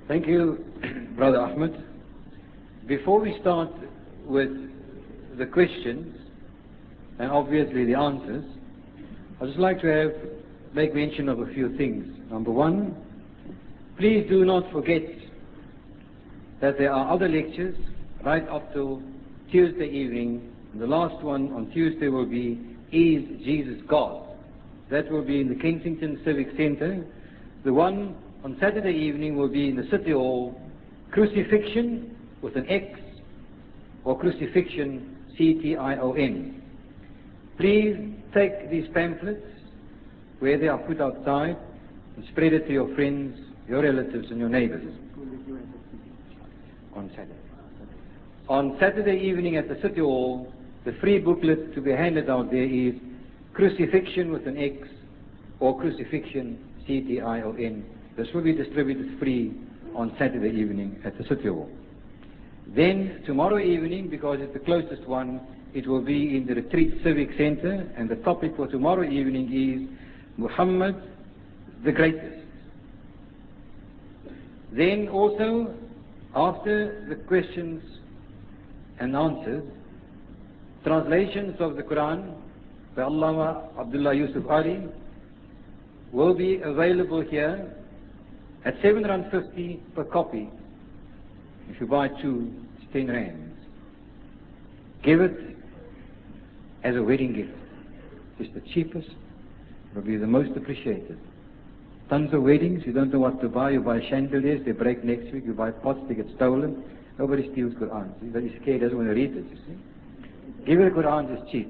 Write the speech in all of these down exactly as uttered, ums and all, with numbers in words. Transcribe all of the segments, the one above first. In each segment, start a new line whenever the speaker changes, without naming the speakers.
Thank you, Brother Ahmed. Before we start with the questions and obviously the answers, I'd just like to have make mention of a few things. Number one, please do not forget that there are other lectures right up till Tuesday evening. And the last one on Tuesday will be Is Jesus God? That will be in the Kensington Civic Centre. The one on Saturday evening will be in the City Hall, Crucifixion with an X or Crucifixion, C T I O N. Please take these pamphlets where they are put outside and spread it to your friends, your relatives and your neighbors. On Saturday. On Saturday evening at the City Hall, the free booklet to be handed out there is Crucifixion with an X or Crucifixion, C T I O N. This will be distributed free on Saturday evening at the City Hall. Then tomorrow evening, because it's the closest one, it will be in the Retreat Civic Centre, and the topic for tomorrow evening is Muhammad the Greatest. Then also, after the questions and answers, translations of the Quran by Allama Abdullah Yusuf Ali will be available here at seven rand fifty per copy. If you buy two, it's ten rands. Give it as a wedding gift. It's the cheapest, it will be the most appreciated. Tons of weddings, you don't know what to buy. You buy chandeliers, they break next week. You buy pots, they get stolen. Nobody steals Quran. He's scared, doesn't want to read it, you see. Give it a Quran, it's cheap.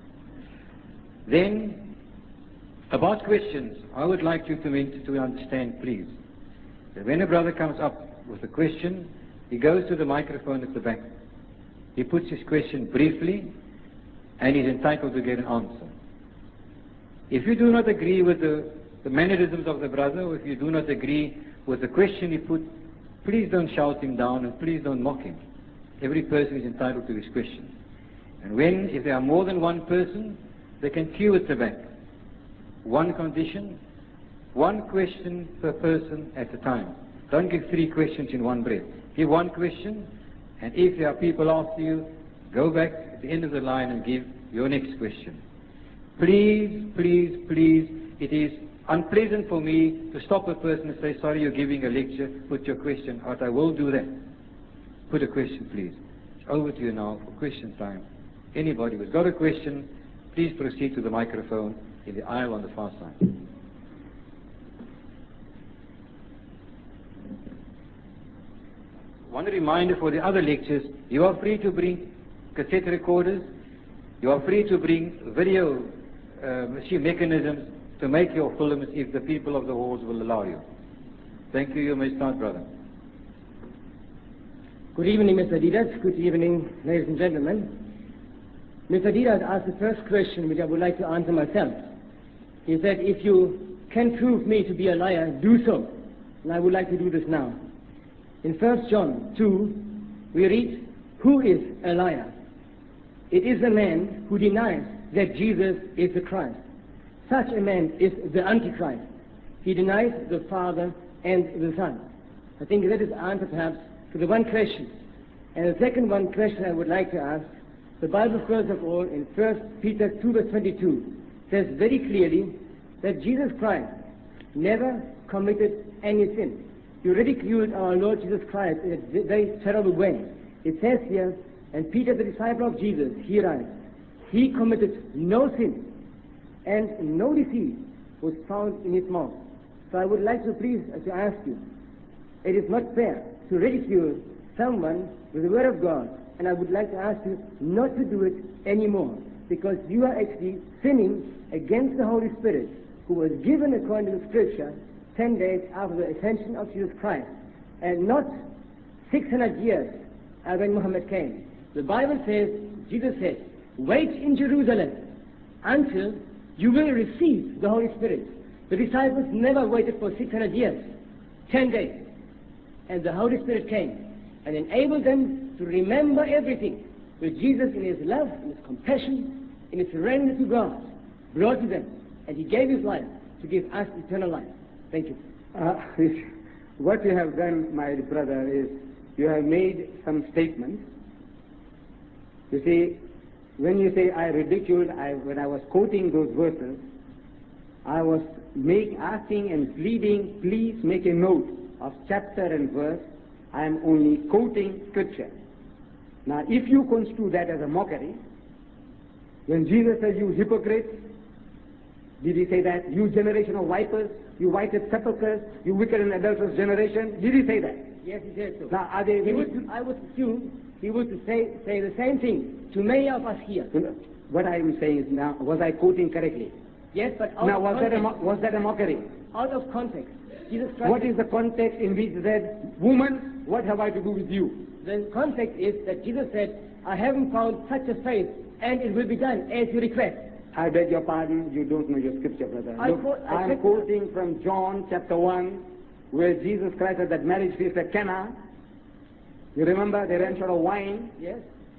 Then, about questions, I would like you to, mean, to understand, please, that when a brother comes up with a question, he goes to the microphone at the back. He puts his question briefly, and he's entitled to get an answer. If you do not agree with the, the mannerisms of the brother, or if you do not agree with the question he put, please don't shout him down and please don't mock him. Every person is entitled to his question. And when, if there are more than one person, they can queue at the back. One condition, one question per person at a time. Don't give three questions in one breath. Give one question, and if there are people after you, go back at the end of the line and give your next question. Please, please, please, it is unpleasant for me to stop a person and say, sorry, you're giving a lecture, put your question out. I will do that. Put a question, please. It's over to you now for question time. Anybody who's got a question, please proceed to the microphone in the aisle on the far side. One reminder for the other lectures, you are free to bring cassette recorders, you are free to bring video uh, machine mechanisms to make your films if the people of the halls will allow you. Thank you. You may start, brother.
Good evening, Mister Didas. Good evening, ladies and gentlemen. Mister Didas asked the first question, which I would like to answer myself. He said, if you can prove me to be a liar, do so. And I would like to do this now. In First John two, we read, who is a liar? It is a man who denies that Jesus is the Christ. Such a man is the Antichrist. He denies the Father and the Son. I think that is the answer perhaps to the one question. And the second one question I would like to ask, the Bible first of all in First Peter two verse twenty-two says very clearly that Jesus Christ never committed any sin. You ridiculed our Lord Jesus Christ in a very terrible way. It says here, and Peter the disciple of Jesus, he writes, he committed no sin, and no deceit was found in his mouth. So I would like to please to ask you, it is not fair to ridicule someone with the word of God, and I would like to ask you not to do it anymore, because you are actually sinning against the Holy Spirit, who was given according to the Scripture ten days after the ascension of Jesus Christ, and not six hundred years uh, when Muhammad came. The Bible says, Jesus said, wait in Jerusalem until you will receive the Holy Spirit. The disciples never waited for six hundred years, ten days. And the Holy Spirit came and enabled them to remember everything which Jesus in his love, in his compassion, in his surrender to God, brought to them. And he gave his life to give us eternal life. Thank you.
Uh, this what you have done, my brother, is you have made some statements. You see, when you say I ridiculed, I, when I was quoting those verses, I was make, asking and pleading, please make a note of chapter and verse. I am only quoting scripture. Now, if you construe that as a mockery, when Jesus says, you hypocrites, did he say that? You generation of vipers, you whited sepulchres, you wicked and adulterous generation, did he say that?
Yes, he said so.
Now, are they...
He would, I would assume he would say, say the same thing to many of us here.
What I am saying is, now, was I quoting correctly?
Yes, but out
now,
of
was
context.
That a, was that a mockery?
Out of context. Jesus Christ.
What is the context in which he said, woman, what have I to do with you?
The context is that Jesus said, I haven't found such a faith, and it will be done as you request.
I beg your pardon, you don't know your scripture, brother.
I
Look,
quote, I
I'm quoting from John chapter one, where Jesus Christ at that marriage feast at Cana. You remember, they ran short of wine.
Yes.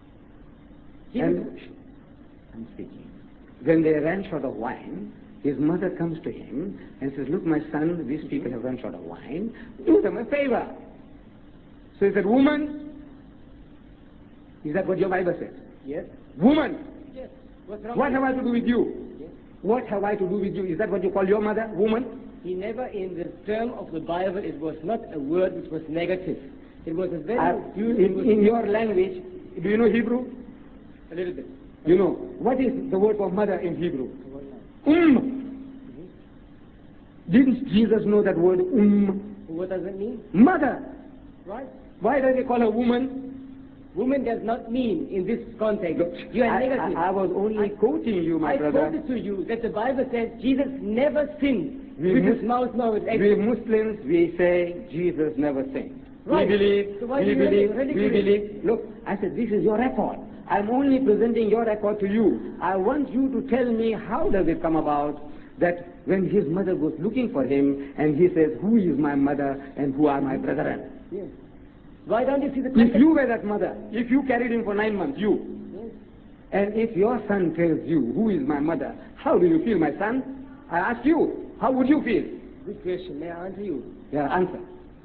And, I'm speaking. When they ran short of wine, his mother comes to him and says, look, my son, these people have run short of wine. Do them a favor. So he said, woman, is that what your Bible says?
Yes.
Woman,
yes. What's wrong
what have I to do with you?
Yes.
What have I to do with you? Is that what you call your mother, woman?
He never, in the term of the Bible, it was not a word which was negative. It was a very...
Uh, in, in your language, do you know Hebrew?
A little bit.
You know, what is the word for mother in Hebrew? Um. Mm-hmm. Didn't Jesus know that word um?
What does it mean?
Mother.
Right.
Why does he call her woman?
Woman does not mean in this context. Look, you are
I,
negative.
I, I was only I, quoting you, my
I
brother.
I quoted to you that the Bible says Jesus never sinned
we
with
Mus-
his mouth nor with action.
We Muslims, we say Jesus never sinned.
Right.
We believe,
so
we believe, we believe. Look, I said, this is your record. I'm only presenting your record to you. I want you to tell me how does it come about that when his mother goes looking for him and he says, who is my mother and who are my brethren?
Yes. Why don't you see the context?
If you were that mother, if you carried him for nine months, you,
yes.
and if your son tells you, who is my mother, how do you feel, my son? I ask you, how would you feel?
Good question. May I answer you?
Yeah, answer.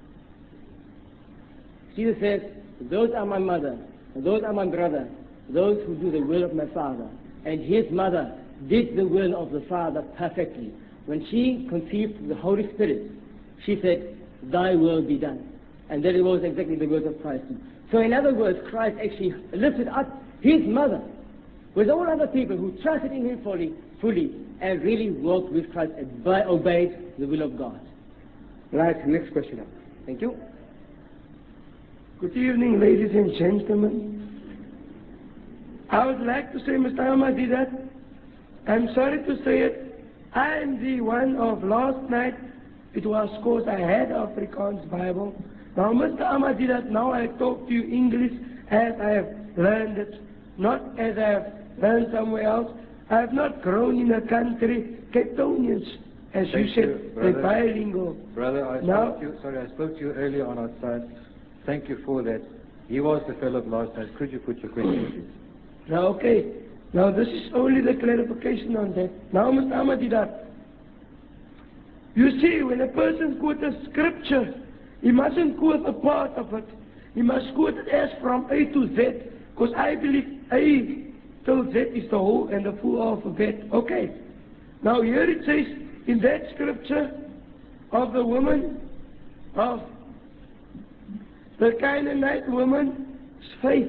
Jesus says, those are my mother, those are my brother, those who do the will of my Father. And his mother did the will of the Father perfectly. When she conceived the Holy Spirit, she said, thy will be done. And that was exactly the words of Christ. So in other words, Christ actually lifted up his mother with all other people who trusted in him fully, fully and really walked with Christ and obeyed the will of God.
Right, next question.
Thank you.
Good evening, ladies and gentlemen. I would like to say, Mister Ahmadidat, I'm sorry to say it, I am the one of last night. It was because I had Afrikaans Bible. Now, Mister Ahmadidat, now I talk to you English as I have learned it, not as I have learned somewhere else. I have not grown in a country, Cape Townians, as
Thank
you said,
you,
they're
brother.
bilingual.
Brother, I
now,
spoke to you, sorry, I spoke to you earlier on outside. Thank you for that. He was the fellow of last night. Could you put your question, please?
Now, okay. Now, this is only the clarification on that. Now, Mister Ahmadidat, you see, when a person quotes a scripture, he mustn't quote a part of it. He must quote it as from A to Z, because I believe A till Z is the whole and the full alphabet. Okay. Now, here it says, in that scripture, of the woman, of the Canaanite woman's faith.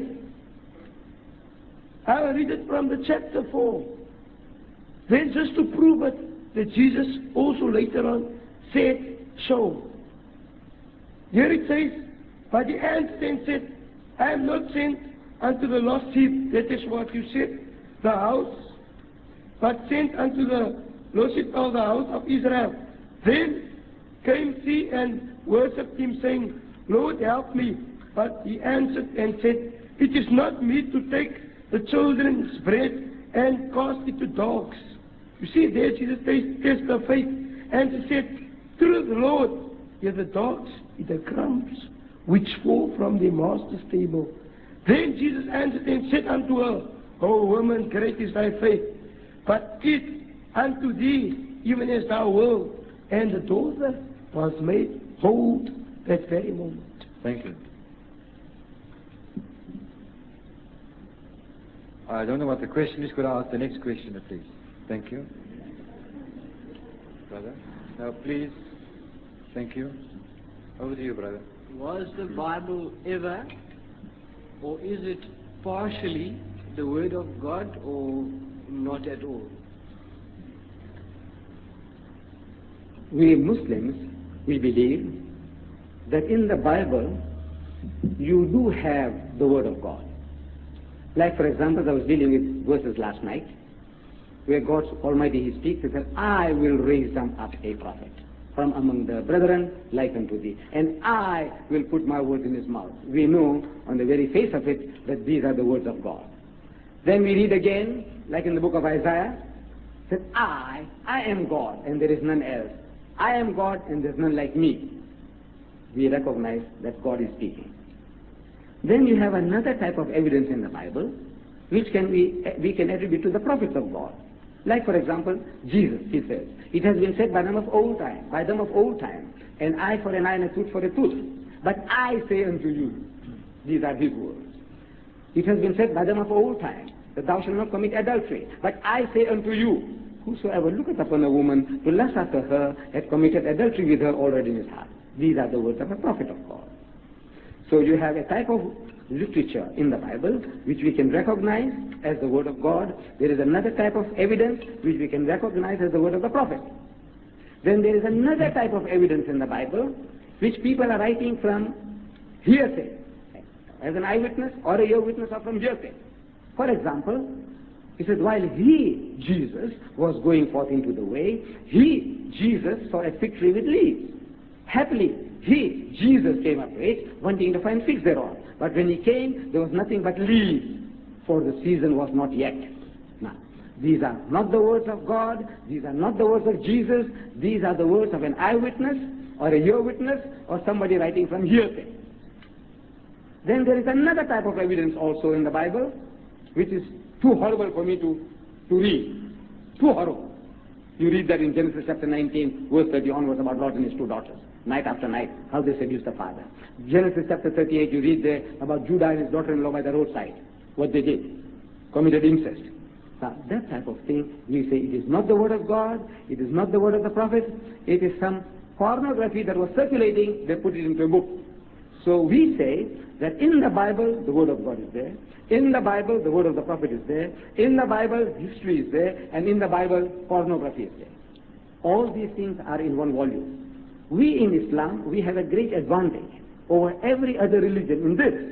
I'll read it from the chapter four. Then just to prove it, that Jesus also later on said so. Here it says, but the answered and said, I am not sent unto the lost sheep, that is what you said, the house, but sent unto the lost sheep of the house of Israel. Then came she and worshipped him, saying, Lord, help me. But he answered and said, it is not meet to take the children's bread and cast it to dogs. You see, there Jesus tests the faith, and he said, through the Lord, here the dogs eat the crumbs which fall from their master's table. Then Jesus answered and said unto her, O woman, great is thy faith, but it unto thee even as thou wilt. And the daughter was made whole that very moment.
Thank you. I don't know what the question is. Could I ask the next question, please? Thank you. Brother. Now, please. Thank you. Over to you, brother.
Was the Bible ever, or is it partially, the Word of God, or not at all?
We Muslims, we believe that in the Bible, you do have the Word of God. Like, for example, I was dealing with verses last night, where God Almighty, He speaks, He says, I will raise them up a prophet from among the brethren like unto thee, and I will put my words in his mouth. We know on the very face of it that these are the words of God. Then we read again, like in the book of Isaiah, that I, I am God, and there is none else. I am God, and there is none like me. We recognize that God is speaking. Then you have another type of evidence in the Bible, which can we, we can attribute to the prophets of God. Like, for example, Jesus, he says, it has been said by them of old time, by them of old time, an eye for an eye and a tooth for a tooth. But I say unto you, these are his words. It has been said by them of old time, that thou shalt not commit adultery. But I say unto you, whosoever looketh upon a woman to lust after her, hath committed adultery with her already in his heart. These are the words of a prophet of God. So you have a type of literature in the Bible which we can recognize as the word of God. There is another type of evidence which we can recognize as the word of the prophet. Then there is another type of evidence in the Bible which people are writing from hearsay, as an eyewitness or a ear witness, or from hearsay. For example, he says, while he, Jesus, was going forth into the way, he, Jesus, saw a fig tree with leaves. Happily, he, Jesus, came up to it, wanting to find figs thereon. But when he came, there was nothing but leaves, for the season was not yet. Now, these are not the words of God, these are not the words of Jesus, these are the words of an eyewitness, or a ear witness, or somebody writing from hearsay. Then there is another type of evidence also in the Bible, which is too horrible for me to, to read. Too horrible. You read that in Genesis chapter nineteen, verse thirty onwards, about Lot and his two daughters. Night after night, how they seduced the father. Genesis chapter thirty-eight, you read there about Judah and his daughter-in-law by the roadside. What they did. Committed incest. Now, that type of thing, we say it is not the word of God, it is not the word of the prophet, it is some pornography that was circulating, they put it into a book. So we say that in the Bible, the word of God is there. In the Bible, the word of the prophet is there. In the Bible, history is there. And in the Bible, pornography is there. All these things are in one volume. We in Islam, we have a great advantage over every other religion in this,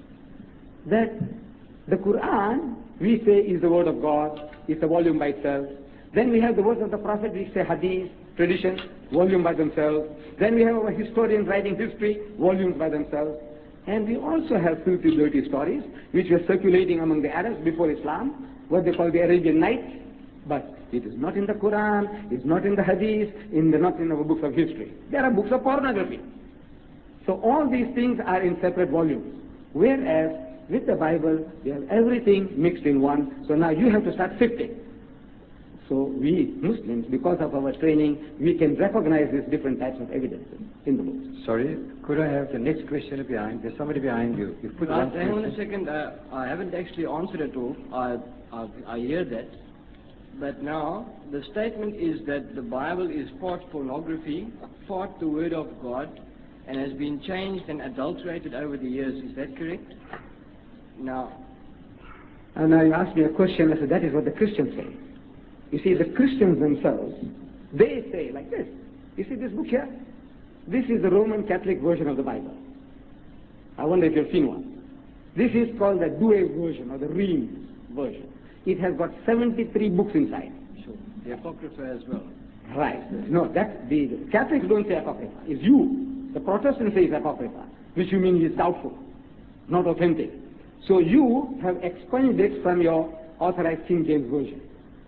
that the Quran, we say, is the word of God, it's a volume by itself. Then we have the words of the Prophet, we say hadith, tradition, volume by themselves. Then we have our historians writing history, volumes by themselves. And we also have filthy, dirty stories, which were circulating among the Arabs before Islam, what they call the Arabian Nights. But it is not in the Quran, it's not in the Hadith, in the, not in our books of history. There are books of pornography. So all these things are in separate volumes. Whereas with the Bible, you have everything mixed in one. So now you have to start sifting. So we Muslims, because of our training, we can recognize these different types of evidences in the books.
Sorry, could I have the next question behind? There's somebody behind you. You put
Right,
one
hang on a
question.
second. Uh, I haven't actually answered at all. I, I, I hear that. But now, the statement is that the Bible is part pornography, part the Word of God, and has been changed and adulterated over the years. Is that correct? Now,
And now you asked me a question, I said, that is what the Christians say. You see, the Christians themselves, they say like this. You see this book here? This is the Roman Catholic version of the Bible. I wonder if you've seen one. This is called the Douay version, or the Reims version. It has got seventy-three books inside.
sure. The Apocrypha as well.
Right. No, that's the, the Catholics don't say Apocrypha. It's you. The Protestants say it's Apocrypha, which you mean is doubtful, not authentic. So you have expunged it from your authorized King James Version.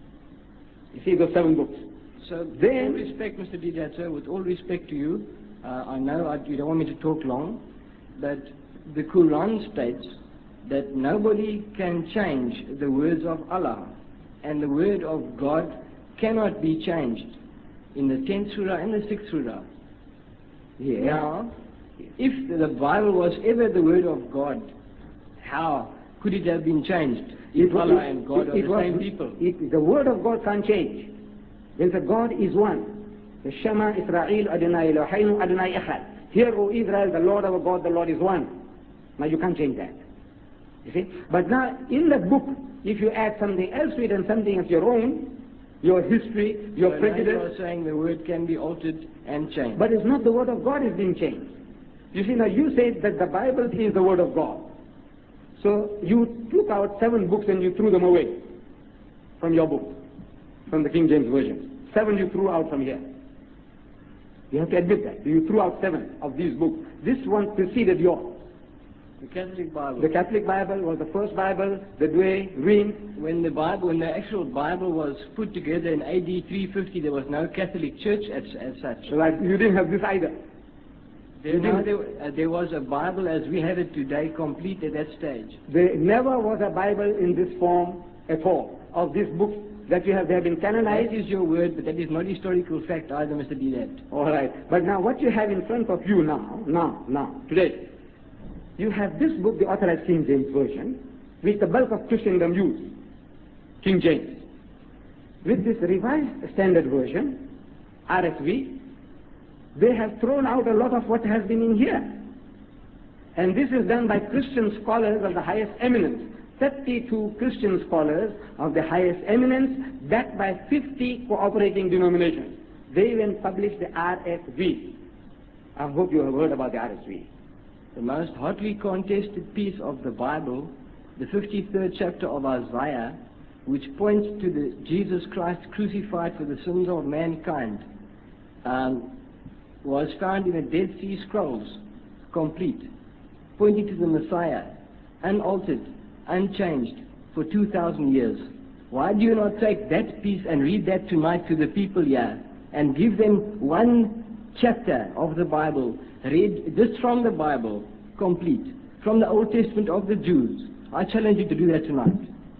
You see those seven books.
So, with
Then-
all respect, Mister Didato, with all respect to you, uh, I know I, you don't want me to talk long, but the Quran states that nobody can change the words of Allah, and the word of God cannot be changed in the tenth surah and the sixth surah.
Yeah.
Now, if the Bible was ever the Word of God, how could it have been changed? If Allah and God are
it
the
was-
same people.
it- the word of God can't change. When the God is one, the Shema Israel Adonai Eloheinu Adonai Echad. Hear, O Israel, the Lord our God, the Lord is one. Now you can't change that. You see? But now in that book, if you add something else to it and something of your own, your history, your
So now
prejudice,
you are saying the word can be altered and changed.
but it's not the word of God is being changed. You see, now you say that the Bible is the word of God. So you took out seven books and you threw them away from your book, from the King James Version. Seven you threw out from here. You have to admit that. You threw out seven of these books. This one preceded yours.
The Catholic Bible.
The Catholic Bible was the first Bible, the Dway, Ring.
When the Bible, when the actual Bible was put together in A D three fifty, there was no Catholic Church as, as such.
So like you didn't have this either.
There, no, there, uh, there was a Bible as we have it today, complete at that stage.
There never was a Bible in this form at all. Of these books that you have, they have been canonized.
That is your word, but that is not historical fact either, Mister Didat.
All right. But now what you have in front of you now, now, now, today, you have this book, the Authorized King James Version, which the bulk of Christendom use, King James. With this Revised Standard Version, R S V, they have thrown out a lot of what has been in here. And this is done by Christian scholars of the highest eminence. thirty-two Christian scholars of the highest eminence, backed by fifty cooperating denominations. They even published the R S V. I hope you have heard about the R S V.
The most hotly contested piece of the Bible, the fifty-third chapter of Isaiah, which points to the Jesus Christ crucified for the sins of mankind, um, was found in the Dead Sea Scrolls, complete, pointing to the Messiah, unaltered, unchanged, for two thousand years. Why do you not take that piece and read that tonight to the people here, and give them one chapter of the Bible, read just from the Bible, complete, from the Old Testament of the Jews? I challenge you to do that tonight.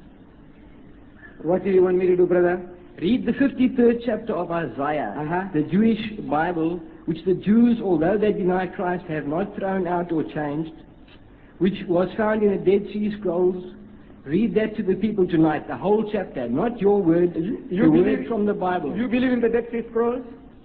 What do you want me to do, brother?
Read the fifty-third chapter of Isaiah,
Uh-huh.
the Jewish Bible, which the Jews, although they deny Christ, have not thrown out or changed, which was found in the Dead Sea Scrolls. Read that to the people tonight, the whole chapter, not your word,
You
the word
believe-
from the Bible.
You believe in the Dead Sea Scrolls?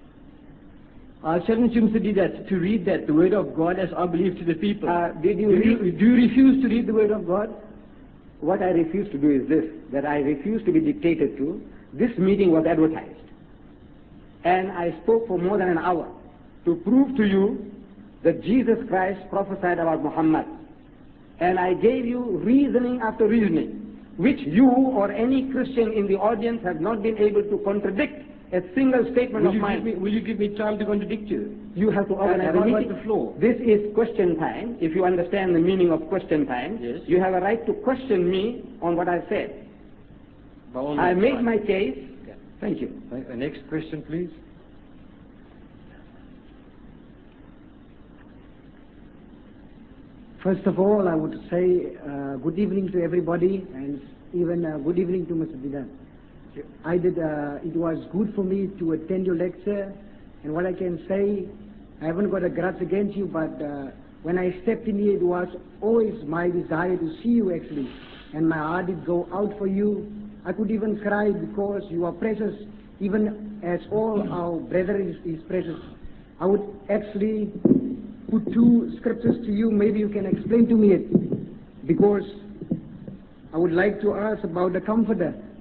I challenge you, Mister Didat, to read that, the word of God, as I believe to the people.
Uh, did you
do,
read-
you, do you refuse to read the word of God?
What I refuse to do is this, that I refuse to be dictated to. This meeting was advertised. And I spoke for more than an hour to prove to you that Jesus Christ prophesied about Muhammad. And I gave you reasoning after reasoning, which you or any Christian in the audience have not been able to contradict a single statement
Will
of
you, give
mine.
me, will you give me time to contradict you?
You have to organize
have
a
I got
meeting.
the floor?
This is question time. If you understand the meaning of question time,
Yes.
you have a right to question me on what I've said.
By all
I
means,
made
fine.
my case.
Yeah.
Thank you.
Uh, next question, please.
First of all, I would say uh, good evening to everybody, and even uh, good evening to Mister Didat. I did. Uh, it was good for me to attend your lecture, and what I can say, I haven't got a grudge against you, but uh, when I stepped in here, it was always my desire to see you actually, and my heart did go out for you. I could even cry because you are precious, even as all our brethren is, is precious. I would actually put two scriptures to you, maybe you can explain to me it, because I would like to ask about the Comforter.